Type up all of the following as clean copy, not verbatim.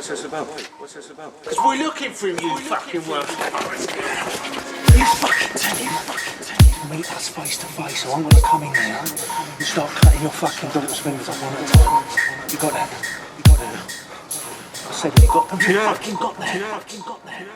What's this about? What's this about? Because we're looking for him, you fucking world. You fucking tell you meet us face to face, so I'm gonna come in there and start cutting your fucking daughter's fingers off one at a time. You got that? You got that? I said you got them. You fucking got that. You fucking got that.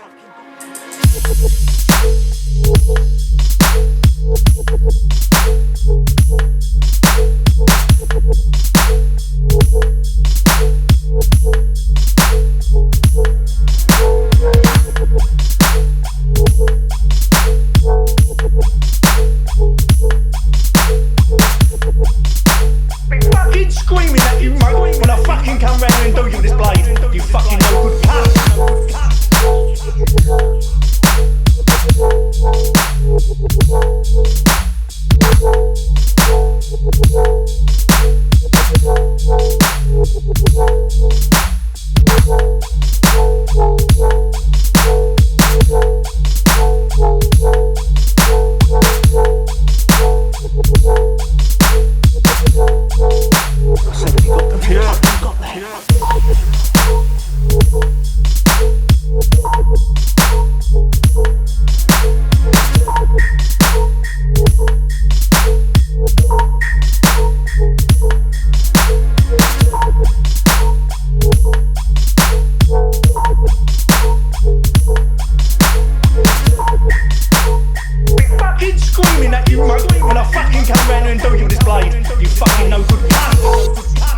Fucking screaming at you, mate, when I fucking come round and do you this blade. You fucking no good cunt. Screaming at you, mate, when I fucking come round and do you this blade. You fucking no good cunt.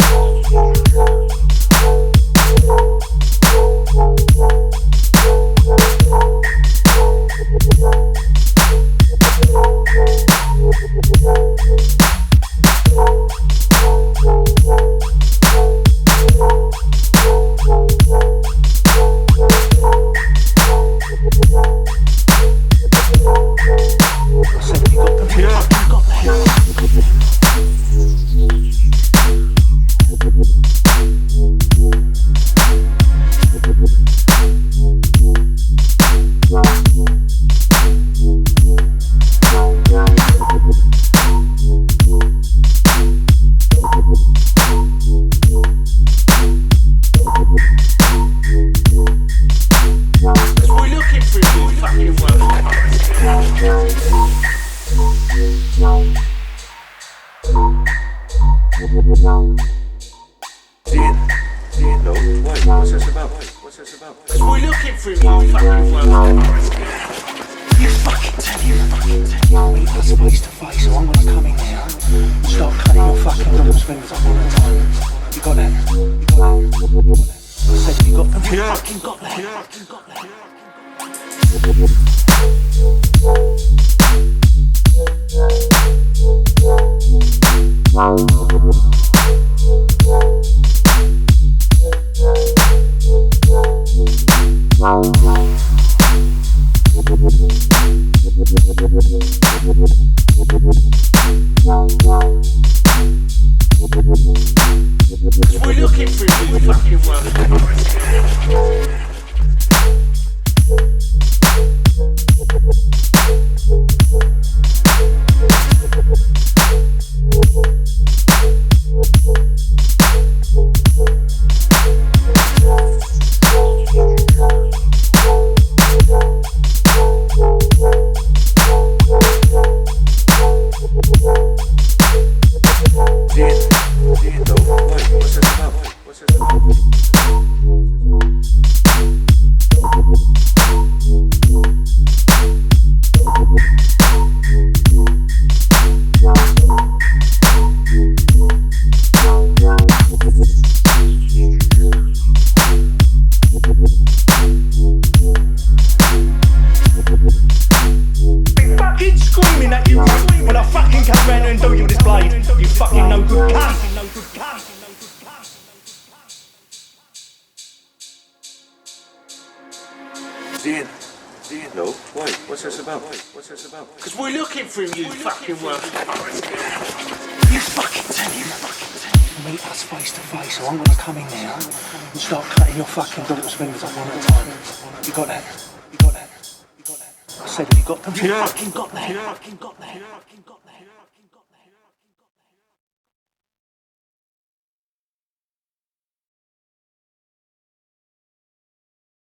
No, why? What's this about? What's this about? Because we're looking for him, you fucking world. You fucking tell you meet us face to face, so I'm gonna come in there and start cutting your fucking daughter's fingers off one at a time. You got that? You got that? I said you got them. You fucking got that. You fucking got that. We're looking for you, fucking world. Screaming at you, mate, when I fucking come round and do you this blade. You fucking no good cunt. No good cunt. Ian? No, why? What's this about? What's this about? Because we're looking for him, you fucking world. You fucking tell you meet us face to face, so I'm gonna come in there and start cutting your fucking daughter's fingers off one at a time. You got that? You got that? You got that? I said you got them. You fucking got that. You fucking got that.